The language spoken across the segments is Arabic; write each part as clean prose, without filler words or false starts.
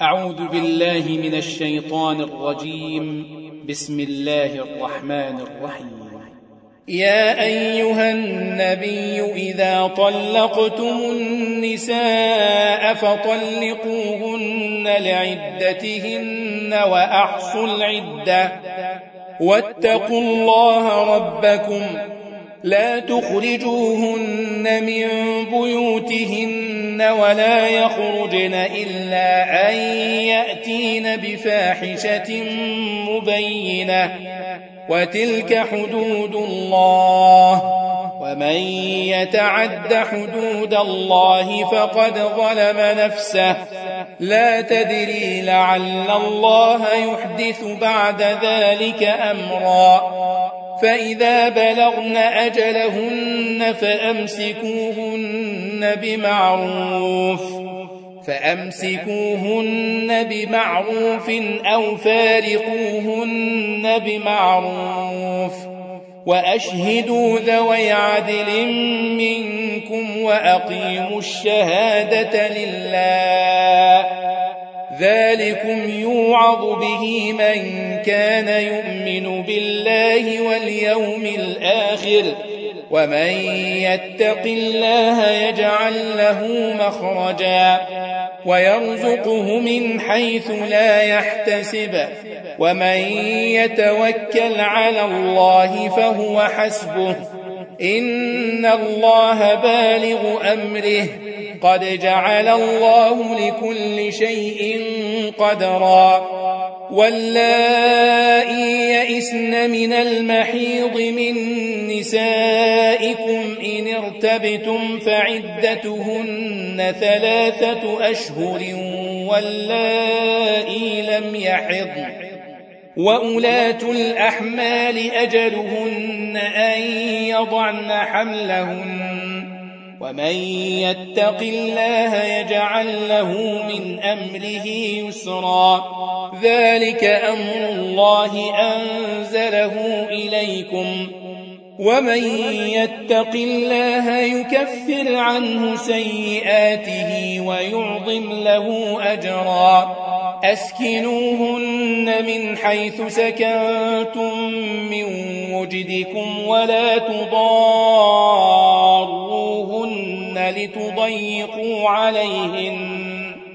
أعوذ بالله من الشيطان الرجيم. بسم الله الرحمن الرحيم. يا أيها النبي إذا طلقتم النساء فطلقوهن لعدتهن وأحصوا العدة واتقوا الله ربكم لا تخرجوهن من بيوتهن ولا يخرجن إلا أن يأتين بفاحشة مبينة وتلك حدود الله ومن يتعد حدود الله فقد ظلم نفسه لا تدري لعل الله يحدث بعد ذلك أمرا فإذا بلغن أجلهن فأمسكوهن بمعروف أو فارقوهن بمعروف وأشهدوا ذوي عدل منكم وأقيموا الشهادة لله ذلكم يوعظ به من كان يؤمن بالله واليوم الآخر ومن يتق الله يجعل له مخرجا ويرزقه من حيث لا يحتسب ومن يتوكل على الله فهو حسبه إن الله بالغ أمره قد جعل الله لكل شيء قدرا واللائي يئسن من المحيض من نسائكم إن ارتبتم فعدتهن 3 أشهر واللائي لم يحضن وأولات الأحمال أجلهن أن يضعن حملهن ومن يتق الله يجعل له من أمره يسرا ذلك أمر الله أنزله إليكم ومن يتق الله يكفر عنه سيئاته ويعظم له أجرا أسكنوهن من حيث سكنتم من وجدكم ولا تضاروهن لتضيقوا عليهن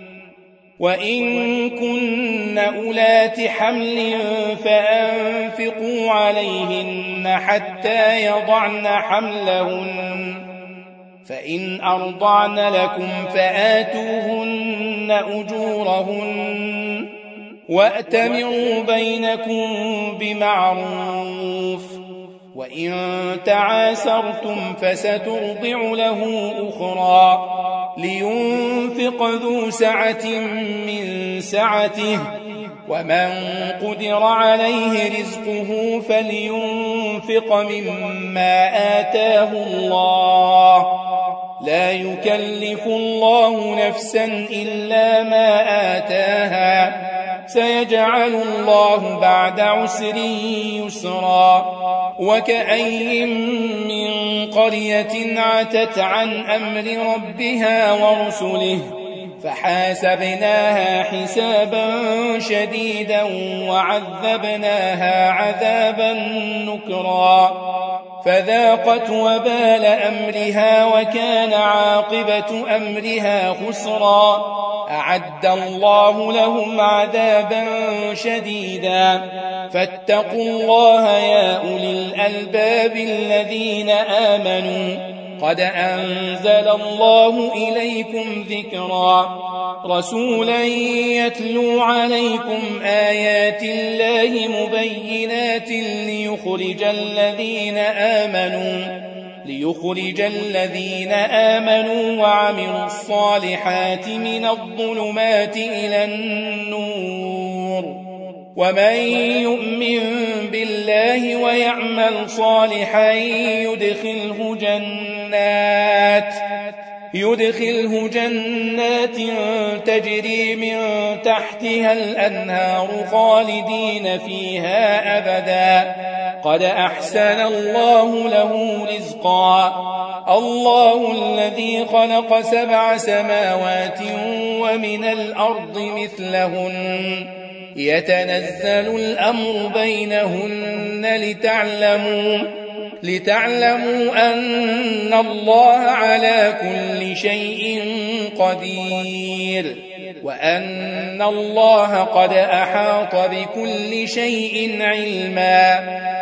وإن كن أولات حمل فأنفقوا عليهن حتى يضعن حملهن فإن أرضعن لكم فآتوهن أجورهن وأتمروا بينكم بمعروف وإن تعاسرتم فسترضع له أخرى لينفق ذو سعة من سعته ومن قدر عليه رزقه فلينفق مما آتاه الله لا يكلف الله نفسا إلا ما آتاها سيجعل الله بعد عسر يسرا وكأي من قرية عتت عن أمر ربها ورسله فحاسبناها حسابا شديدا وعذبناها عذابا نكرا فذاقت وبال أمرها وكان عاقبة أمرها خسرا أعد الله لهم عذابا شديدا فاتقوا الله يا أولي الألباب الذين آمنوا قد أنزل الله إليكم ذكرا رسولا يتلو عليكم آيات الله مبينات ليخرج الذين آمنوا وعملوا الصالحات من الظلمات إلى النور ومن يؤمن بالله ويعمل صالحا يدخله جنات تجري من تحتها الأنهار خالدين فيها أبدا قد أحسن الله له رزقا الله الذي خلق 7 سماوات ومن الأرض مثلهن يتنزل الأمر بينهن لتعلموا أن الله على كل شيء قدير وأن الله قد أحاط بكل شيء علما